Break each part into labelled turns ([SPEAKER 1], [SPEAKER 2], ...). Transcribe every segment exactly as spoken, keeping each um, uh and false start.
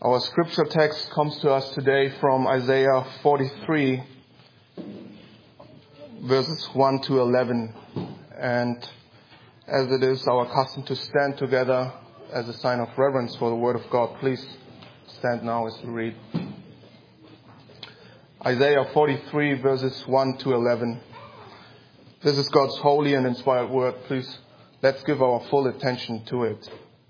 [SPEAKER 1] Our scripture text comes to us today from Isaiah forty-three, verses one to eleven. And as it is our custom to stand together as a sign of reverence for the Word of God, please stand now as we read. Isaiah forty-three, verses one to eleven. This is God's holy and inspired word. Please, let's give our full attention to it.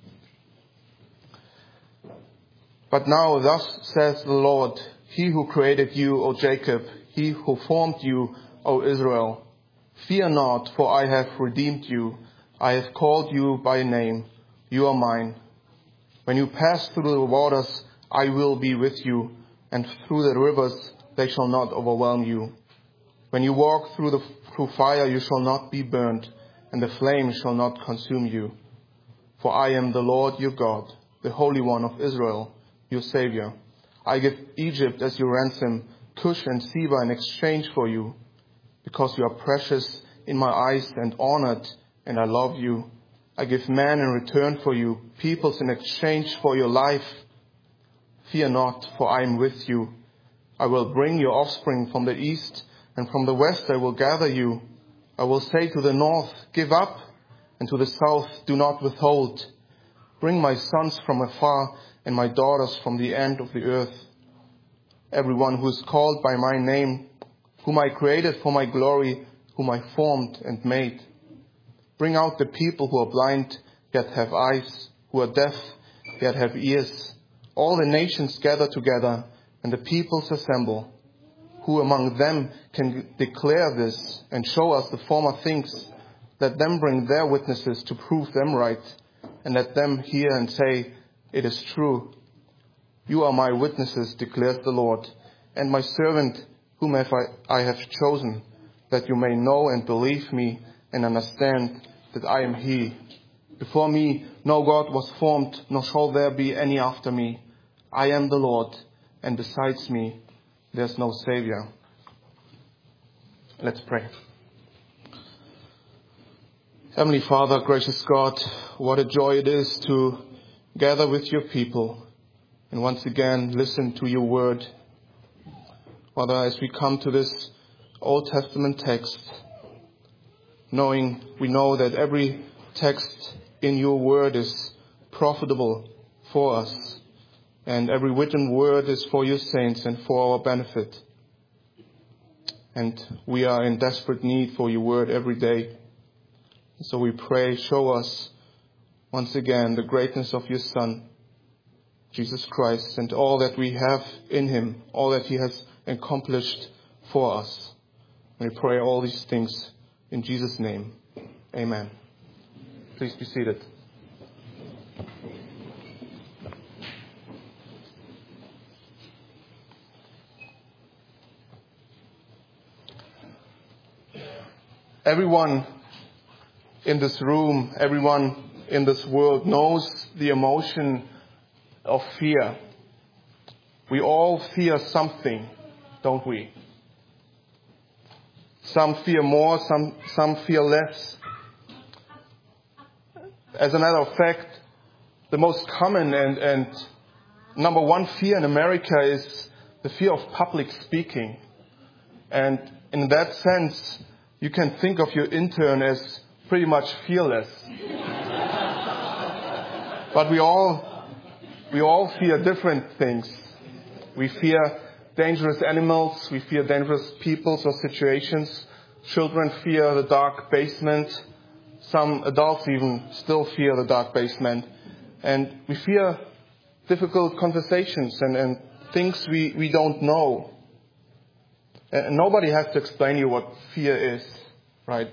[SPEAKER 1] But now thus says the Lord, He who created you, O Jacob, He who formed you, O Israel. Fear not, for I have redeemed you. I have called you by name. You are mine. When you pass through the waters, I will be with you, and through the rivers, they shall not overwhelm you. When you walk through the through fire, you shall not be burned, and the flame shall not consume you. For I am the Lord your God, the Holy One of Israel, your Savior. I give Egypt as your ransom, Cush and Seba in exchange for you, because you are precious in my eyes and honored, and I love you. I give man in return for you, peoples in exchange for your life. Fear not, for I am with you. I will bring your offspring from the east, and from the west I will gather you. I will say to the north, give up, and to the south, do not withhold. Bring my sons from afar, and my daughters from the end of the earth. Everyone who is called by my name, whom I created for my glory, whom I formed and made. Bring out the people who are blind, yet have eyes, who are deaf, yet have ears. All the nations gather together, and the peoples assemble. Who among them can declare this and show us the former things? Let them bring their witnesses to prove them right, and let them hear and say, it is true. You are my witnesses, declares the Lord, and my servant whom have I, I have chosen, that you may know and believe me and understand that I am He. Before me no God was formed, nor shall there be any after me. I am the Lord, and besides me there's no Savior. Let's pray. Heavenly Father, gracious God, what a joy it is to gather with your people and once again listen to your word. Father, as we come to this Old Testament text, knowing we know that every text in your word is profitable for us, and every written word is for your saints and for our benefit. And we are in desperate need for your word every day. So we pray, show us once again the greatness of your Son, Jesus Christ, and all that we have in him, all that he has accomplished for us. We pray all these things in Jesus' name. Amen. Please be seated. Everyone in this room, everyone in this world knows the emotion of fear. We all fear something, don't we? Some fear more, some, some fear less. As a matter of fact, the most common and, and number one fear in America is the fear of public speaking. And in that sense, you can think of your intern as pretty much fearless. But we all, we all fear different things. We fear dangerous animals. We fear dangerous peoples or situations. Children fear the dark basement. Some adults even still fear the dark basement. And we fear difficult conversations and, and things we, we don't know. And nobody has to explain you what fear is, right?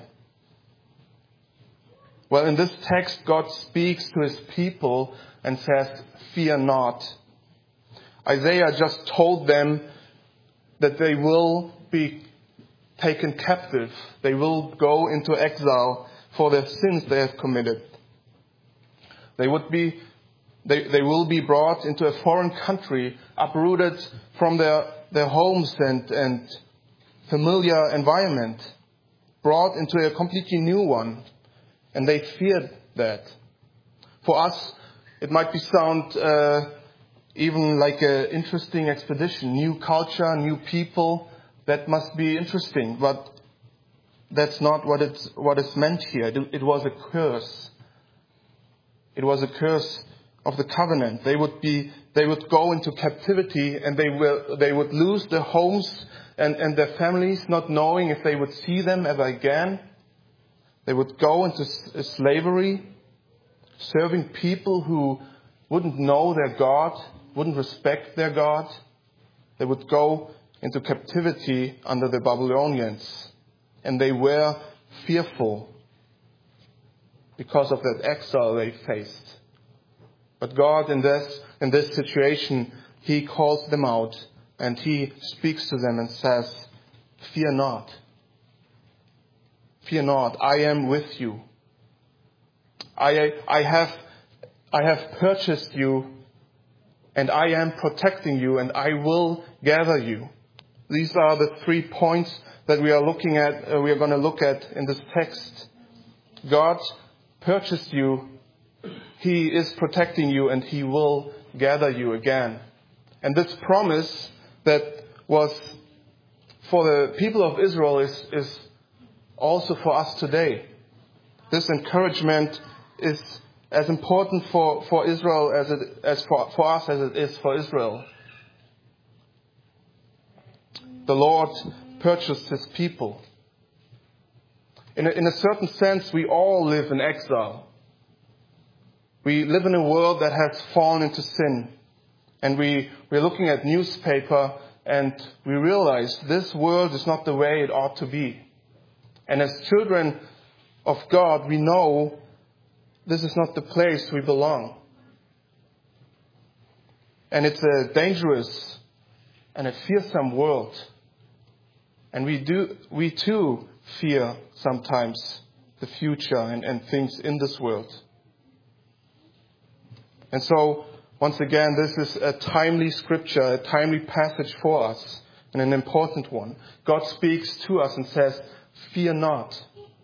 [SPEAKER 1] Well, in this text, God speaks to his people and says, fear not. Isaiah just told them that they will be taken captive. They will go into exile for the sins they have committed. They would be, they, they will be brought into a foreign country, uprooted from their, their homes and, and familiar environment, brought into a completely new one. And they feared that. For us, it might be sound uh, even like an interesting expedition, new culture, new people. That must be interesting, but that's not what it's what is meant here. It, it was a curse. It was a curse of the covenant. They would be, they would go into captivity, and they will, they would lose their homes and, and their families, not knowing if they would see them ever again. They would go into slavery, serving people who wouldn't know their God, wouldn't respect their God. They would go into captivity under the Babylonians. And they were fearful because of that exile they faced. But God, in this, in this situation, He calls them out and He speaks to them and says, "Fear not. Fear not. I am with you. I, I have, I have purchased you, and I am protecting you, and I will gather you." These are the three points that we are looking at, uh, we are going to look at in this text. God purchased you, He is protecting you, and He will gather you again. And this promise that was for the people of Israel is, is also for us today. This encouragement is as important for, for Israel as it as for, for us as it is for Israel. The Lord purchased His people. In a, in a certain sense, we all live in exile. We live in a world that has fallen into sin. And we, we're looking at newspaper and we realize this world is not the way it ought to be. And as children of God, we know this is not the place we belong. And it's a dangerous and a fearsome world. And we do, we too fear sometimes the future and, and things in this world. And so, once again, this is a timely scripture, a timely passage for us, and an important one. God speaks to us and says, "Fear not."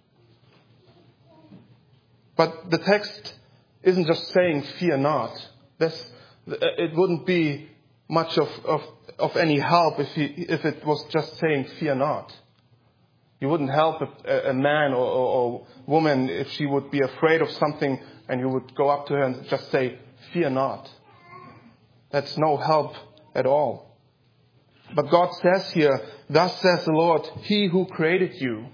[SPEAKER 1] But the text isn't just saying, "Fear not." This, it wouldn't be much of, of, of any help if, he, if it was just saying, "Fear not." You wouldn't help a, a man or, or, or woman if she would be afraid of something and you would go up to her and just say, "Fear not." That's no help at all. But God says here, "Thus says the Lord, He who created you."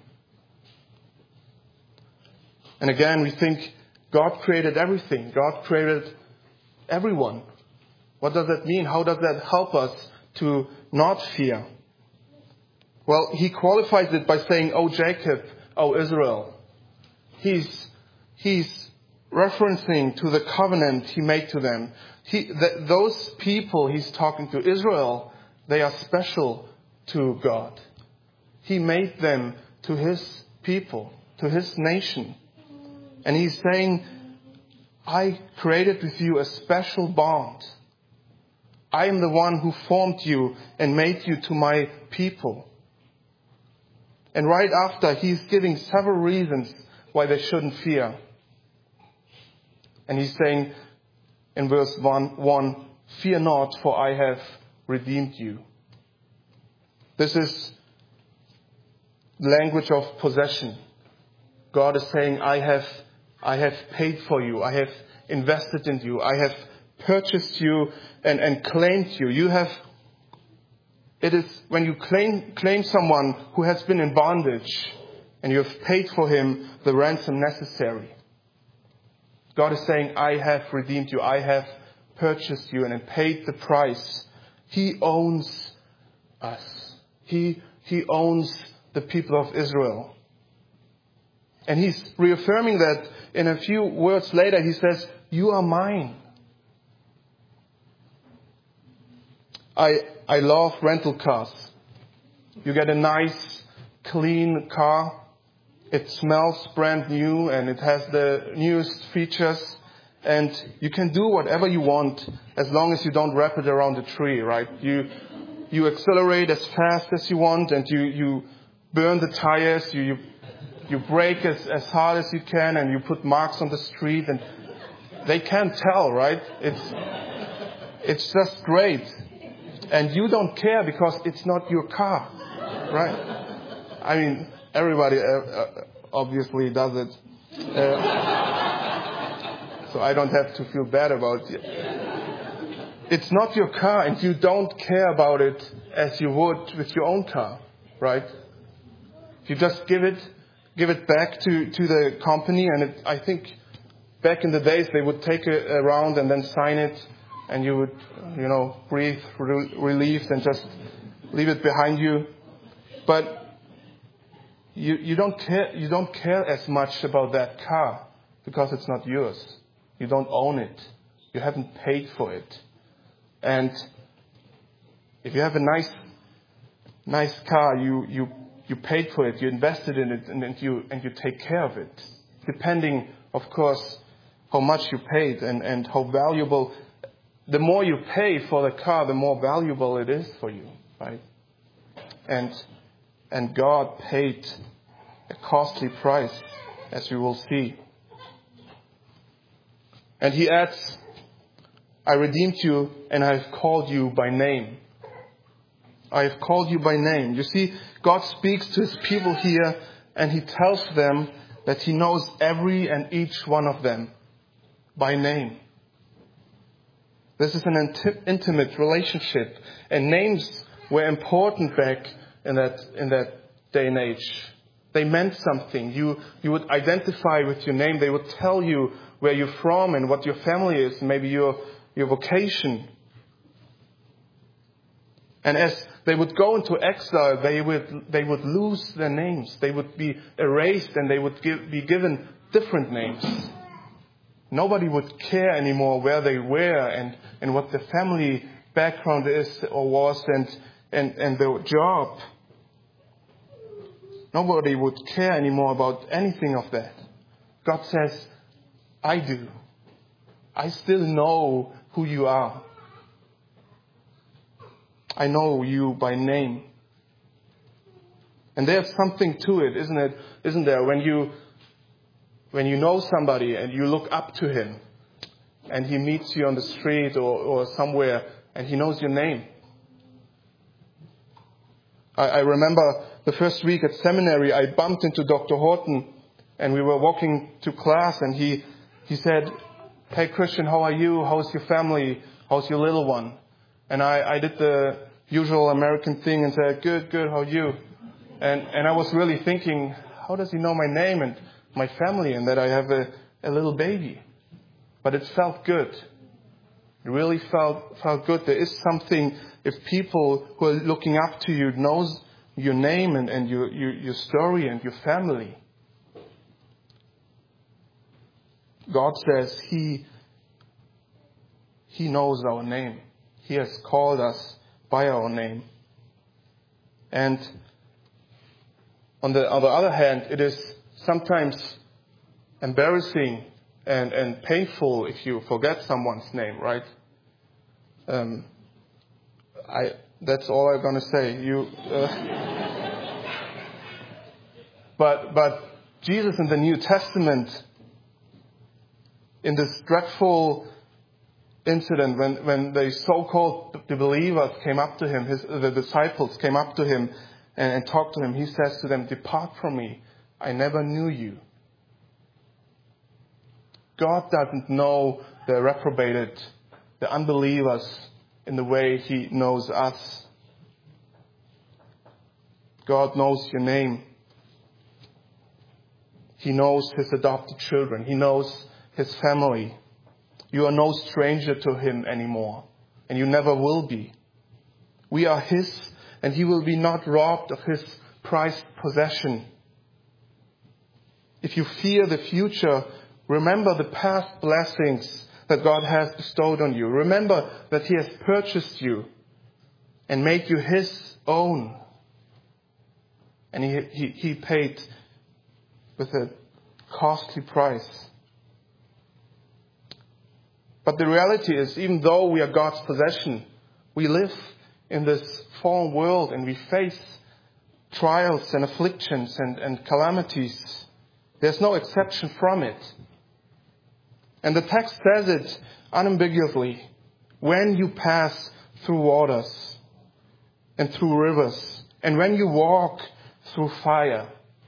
[SPEAKER 1] And again, we think God created everything. God created everyone. What does that mean? How does that help us to not fear? Well, He qualifies it by saying, "O Jacob, O Israel." He's, he's referencing to the covenant He made to them. He, th- those people He's talking to, Israel, they are special to God. He made them to His people, to His nation. And He's saying, "I created with you a special bond. I am the one who formed you and made you to my people." And right after, He's giving several reasons why they shouldn't fear. And He's saying in verse one, one, "Fear not, for I have redeemed you." This is language of possession. God is saying, I have, I have paid for you. I have invested in you. I have purchased you and, and claimed you. You have, it is when you claim, claim someone who has been in bondage and you have paid for him the ransom necessary. God is saying, I have redeemed you. I have purchased you and paid the price. He owns us. He, he owns the people of Israel. And He's reaffirming that in a few words later. He says, "You are mine." I, I love rental cars. You get a nice, clean car. It smells brand new and it has the newest features. And you can do whatever you want as long as you don't wrap it around a tree, right? You, you accelerate as fast as you want and you, you burn the tires. You, you, you brake as, as hard as you can and you put marks on the street and they can't tell, right? It's, It's just great. And you don't care because it's not your car, right? I mean, everybody uh, obviously does it. Uh, so I don't have to feel bad about it. It's not your car, and you don't care about it as you would with your own car, right? You just give it, give it back to, to the company, and it, I think back in the days they would take it around and then sign it, and you would, you know, breathe re- relieved and just leave it behind you. But you you don't care you don't care as much about that car because it's not yours. You don't own it. You haven't paid for it. And if you have a nice nice car, you you you paid for it, you invested in it, and, and you and you take care of it. Depending, of course, how much you paid and, and how valuable. The more you pay for the car, the more valuable it is for you, right? And and God paid a costly price, as we will see. And he adds, I redeemed you and I have called you by name. I have called you by name. You see, God speaks to his people here and he tells them that he knows every and each one of them by name. This is an inti- intimate relationship, and names were important back in that in that day and age. They meant something. You you would identify with your name. They would tell you where you're from and what your family is, maybe your your vocation. And as they would go into exile, they would they would lose their names. They would be erased, and they would give, be given different names. Nobody would care anymore where they were and, and what the family background is or was and, and, and their job. Nobody would care anymore about anything of that. God says, I do. I still know who you are. I know you by name. And there's something to it, isn't it? Isn't there? When you when you know somebody and you look up to him and he meets you on the street or, or somewhere and he knows your name. I, I remember the first week at seminary, I bumped into Doctor Horton and we were walking to class and he he said, hey Christian, how are you? How's your family? How's your little one? And I, I did the usual American thing and said, good, good, how are you? And and I was really thinking, how does he know my name and my family and that I have a, a little baby? But it felt good. It really felt felt good. There is something, if people who are looking up to you knows your name and, and your, your, your story and your family. God says he, he knows our name. He has called us by our name. And on the, on the other hand, it is sometimes embarrassing and, and painful if you forget someone's name, right? Um, I that's all I'm going to say. You, uh, but but Jesus in the New Testament, in this dreadful incident when, when the so-called the believers came up to him, his, the disciples came up to him and, and talked to him, he says to them, depart from me, I never knew you. God doesn't know the reprobated, the unbelievers in the way he knows us. God knows your name. He knows his adopted children. He knows his family. You are no stranger to him anymore, and you never will be. We are his, and he will be not robbed of his prized possession. If you fear the future, remember the past blessings that God has bestowed on you. Remember that he has purchased you and made you his own. And he, he, he paid with a costly price. But the reality is, even though we are God's possession, we live in this fallen world and we face trials and afflictions and, and calamities. There's no exception from it. And the text says it unambiguously. when you pass through waters and through rivers, and when you walk through fire.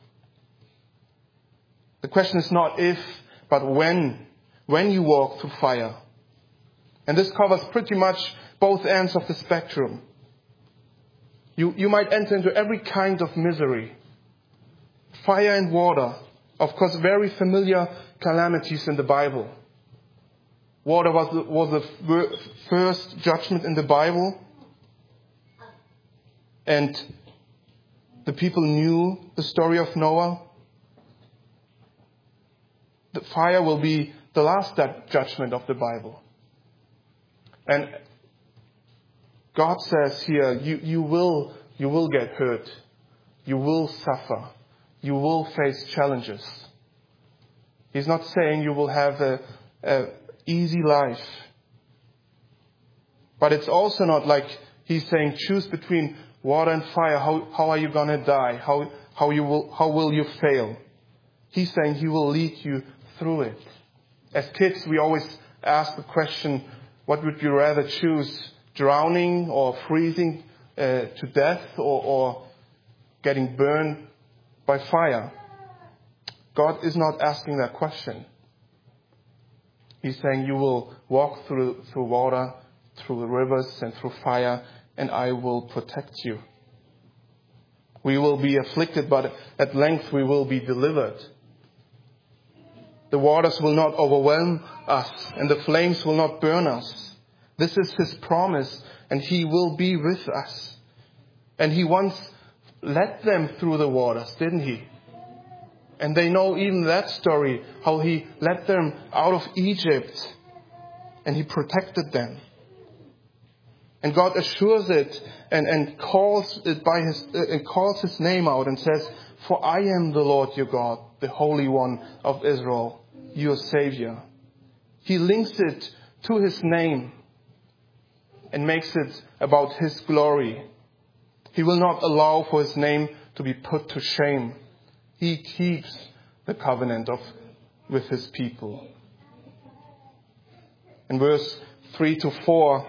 [SPEAKER 1] The question is not if, but when. When you walk through fire. And this covers pretty much both ends of the spectrum. You, you might enter into every kind of misery. Fire and water, of course, very familiar calamities in the Bible. Water was the, was the first judgment in the Bible. And the people knew the story of Noah. The fire will be the last judgment of the Bible. And God says here, you, you will, you will get hurt. You will suffer. You will face challenges. He's not saying you will have a, a easy life. But it's also not like he's saying choose between water and fire. How, how are you going to die? How, how, you will, how will you fail? He's saying he will lead you through it. As kids, we always ask the question, what would you rather choose? Drowning or freezing uh, to death or, or getting burned by fire? God is not asking that question. He's saying you will walk through, through water, through the rivers and through fire, and I will protect you. We will be afflicted, but at length we will be delivered. The waters will not overwhelm us, and the flames will not burn us. This is his promise, and he will be with us. And he once led them through the waters, didn't he? And they know even that story, how he led them out of Egypt, and he protected them. And God assures it and, and calls it by his uh, and calls his name out and says, "For I am the Lord your God, the Holy One of Israel, your Savior." He links it to his name and makes it about his glory. He will not allow for his name to be put to shame. He keeps the covenant of with his people. In verse three to four,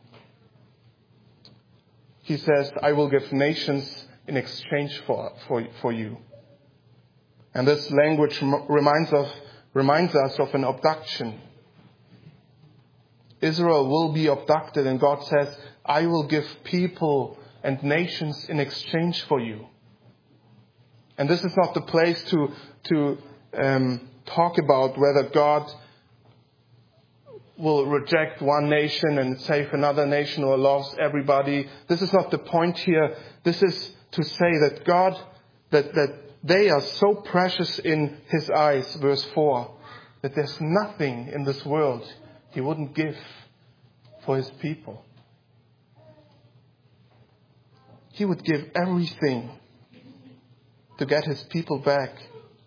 [SPEAKER 1] he says, "I will give nations in exchange for, for, for you." And this language reminds of reminds us of an abduction. Israel will be abducted, and God says, "I will give people and nations in exchange for you." And this is not the place to to um, talk about whether God will reject one nation and save another nation or lose everybody. This is not the point here. This is to say that God, that, that they are so precious in his eyes, verse four, that there's nothing in this world he wouldn't give for his people. He would give everything to get his people back.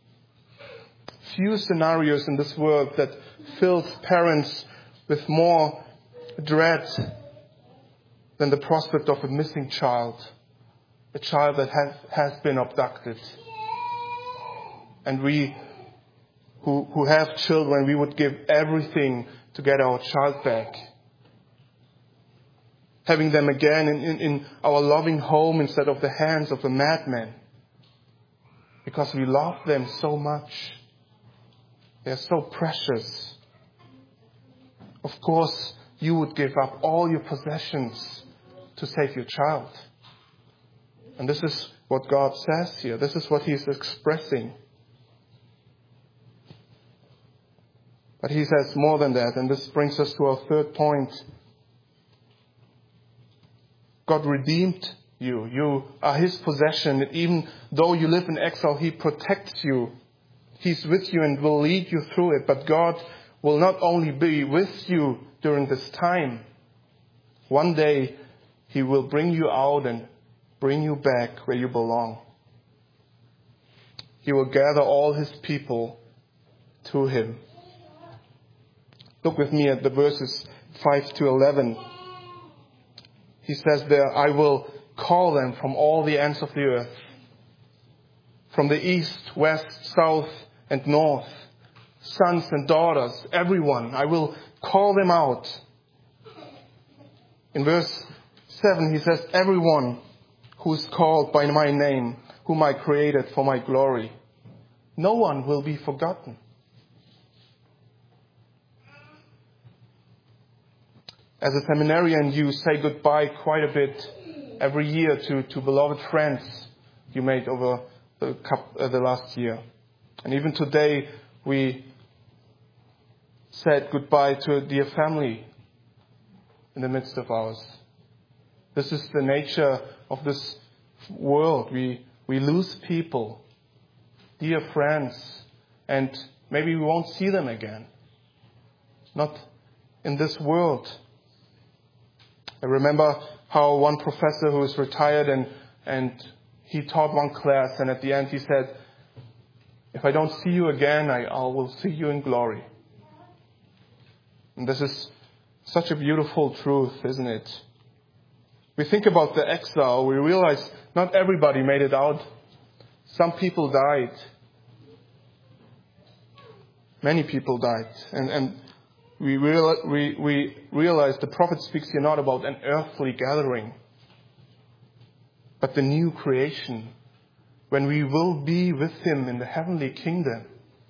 [SPEAKER 1] Few scenarios in this world that fills parents with more dread than the prospect of a missing child, a child that has, has been abducted. And we who, who have children, we would give everything to get our child back. Having them again in, in, in our loving home instead of the hands of a madman. Because we love them so much. They are so precious. Of course, you would give up all your possessions to save your child. And this is what God says here. This is what he is expressing. But he says more than that. And this brings us to our third point. God redeemed you. You are his possession. And even though you live in exile, he protects you. He's with you and will lead you through it. But God will not only be with you during this time. One day he will bring you out and bring you back where you belong. He will gather all his people to him. Look with me at the verses five to eleven. He says there, "I will call them from all the ends of the earth, from the east, west, south, and north, sons and daughters, everyone. I will call them out. In verse seven, he says, everyone who is called by my name, whom I created for my glory. No one will be forgotten. As a seminarian, you say goodbye quite a bit every year to, to beloved friends you made over the, uh, the last year. And even today, we said goodbye to a dear family in the midst of ours. This is the nature of this world. We, we lose people, dear friends, and maybe we won't see them again. Not in this world. I remember how one professor who is retired and, and he taught one class, and at the end he said, if I don't see you again, I, I will see you in glory. And this is such a beautiful truth, isn't it? We think about the exile, we realize not everybody made it out. Some people died. Many people died. And, and we, real, we, we realize the prophet speaks here not about an earthly gathering, but the new creation, when we will be with him in the heavenly kingdom.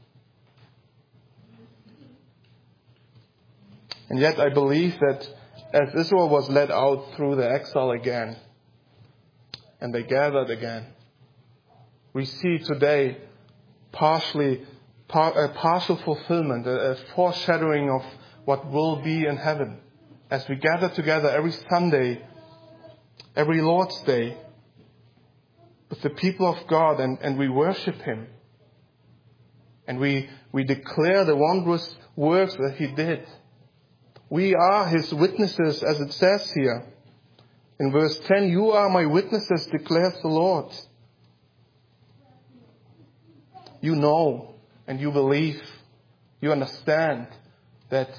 [SPEAKER 1] And yet I believe that as Israel was led out through the exile again, and they gathered again, we see today partially par, a partial fulfillment, a, a foreshadowing of what will be in heaven. As we gather together every Sunday, every Lord's Day, with the people of God, and, and we worship him. And we, we declare the wondrous works that he did. We are his witnesses, as it says here. In verse ten, you are my witnesses, declares the Lord. You know and you believe, you understand that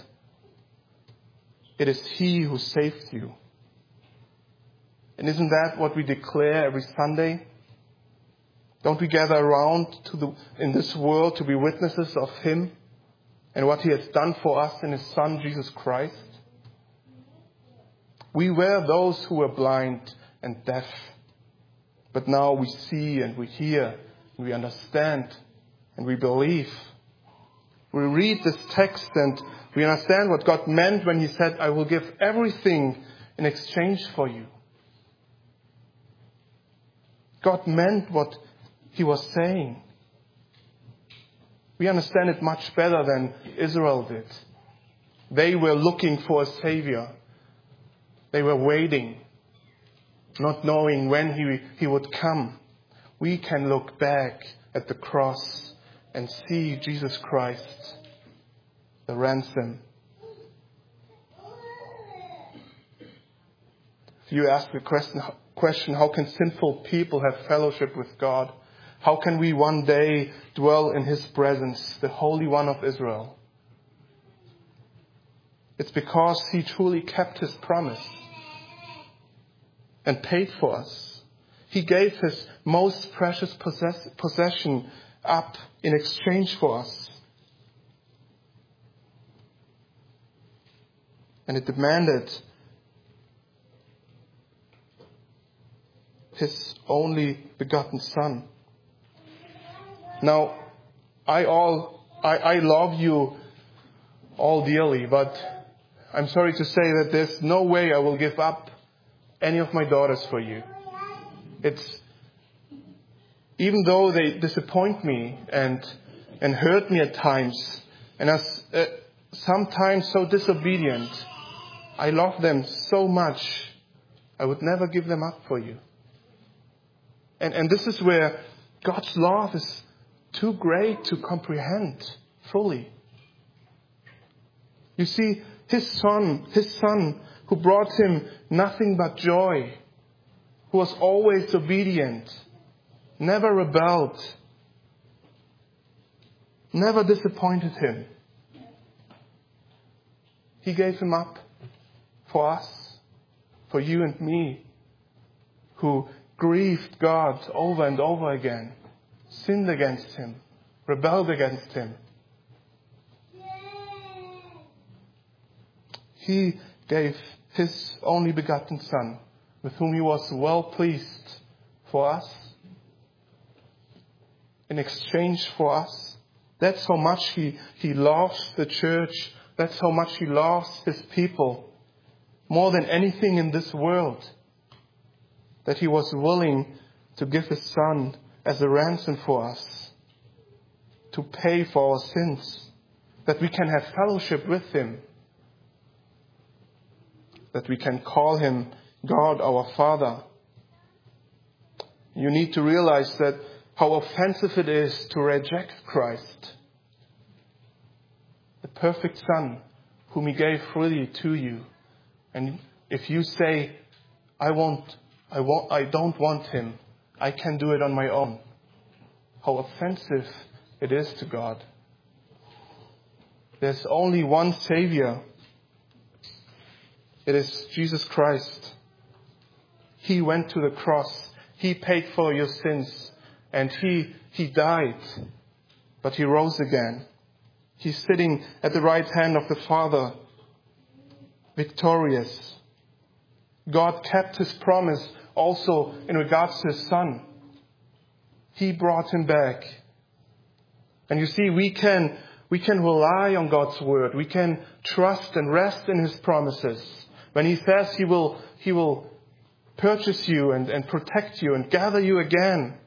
[SPEAKER 1] it is he who saved you. And isn't that what we declare every Sunday? Don't we gather around to the, in this world to be witnesses of him and what he has done for us in his Son, Jesus Christ? We were those who were blind and deaf, but now we see and we hear, and we understand, and we believe. We read this text and we understand what God meant when he said, I will give everything in exchange for you. God meant what he was saying. We understand it much better than Israel did. They were looking for a Savior. They were waiting, not knowing when he, he would come. We can look back at the cross and see Jesus Christ, the ransom. If you ask the question, question, how can sinful people have fellowship with God? How can we one day dwell in his presence, the Holy One of Israel? It's because he truly kept his promise and paid for us. He gave his most precious possess- possession up in exchange for us. And it demanded his only begotten Son. Now, I all I, I love you all dearly, but I'm sorry to say that there's no way I will give up any of my daughters for you. It's even though they disappoint me and and hurt me at times, and are uh, sometimes so disobedient, I love them so much. I would never give them up for you. And and this is where God's love is too great to comprehend fully. You see, his son, his son who brought him nothing but joy, who was always obedient, never rebelled, never disappointed him. He gave him up for us, for you and me, who grieved God over and over again, sinned against him, rebelled against him. He gave His only begotten Son, with whom He was well pleased for us, in exchange for us. That's how much He, he loves the church. That's how much He loves His people. More than anything in this world. That He was willing to give His Son as a ransom for us. To pay for our sins. That we can have fellowship with Him. That we can call Him God our Father. You need to realize that how offensive it is to reject Christ. The perfect Son whom He gave freely to you. And if you say, I won't, I won't, I don't want Him, I can do it on my own. How offensive it is to God. There's only one Savior. It is Jesus Christ. He went to the cross. He paid for your sins. And He, He died. But He rose again. He's sitting at the right hand of the Father. Victorious. God kept His promise also in regards to His Son. He brought Him back. And you see, we can, we can rely on God's word. We can trust and rest in His promises. When He says He will, He will purchase you and, and protect you and gather you again.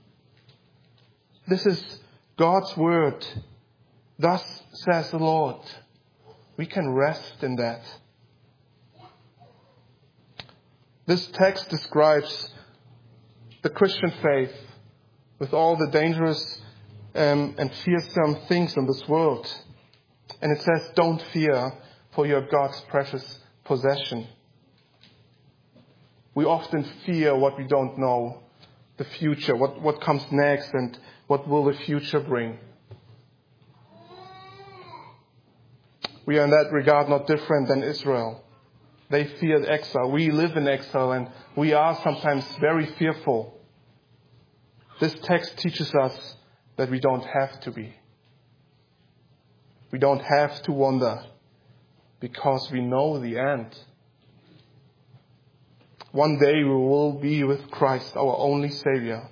[SPEAKER 1] This is God's word. Thus says the Lord. We can rest in that. This text describes the Christian faith with all the dangerous um, and fearsome things in this world. And it says, don't fear, for you are God's precious possession. We often fear what we don't know, the future, what, what comes next, and what will the future bring. We are in that regard not different than Israel. They feared exile. We live in exile, and we are sometimes very fearful. This text teaches us that we don't have to be. We don't have to wonder, because we know the end. One day we will be with Christ, our only Savior,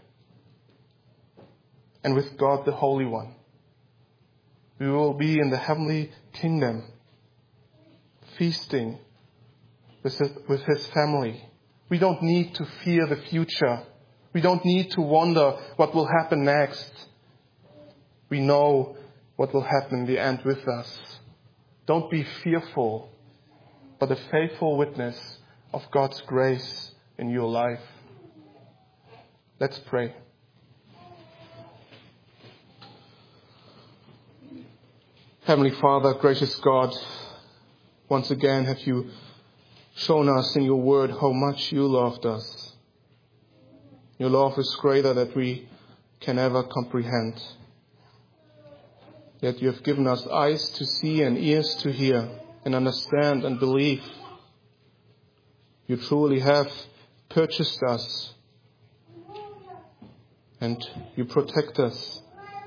[SPEAKER 1] and with God the Holy One. We will be in the heavenly kingdom, feasting with his, with his family. We don't need to fear the future. We don't need to wonder what will happen next. We know what will happen in the end with us. Don't be fearful, but a faithful witness of God's grace in your life. Let's pray. Heavenly Father, gracious God, once again have you shown us in your word how much you loved us. Your love is greater than we can ever comprehend. Yet you have given us eyes to see and ears to hear and understand and believe. You truly have purchased us, and you protect us,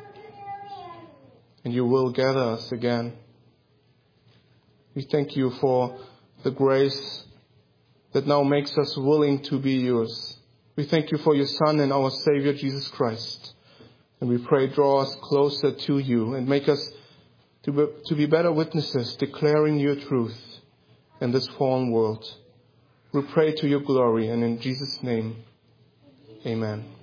[SPEAKER 1] and you will gather us again. We thank you for the grace that now makes us willing to be yours. We thank you for your Son and our Savior, Jesus Christ. And we pray, draw us closer to you and make us to be, to be better witnesses, declaring your truth in this fallen world. We pray to your glory, and in Jesus' name, amen.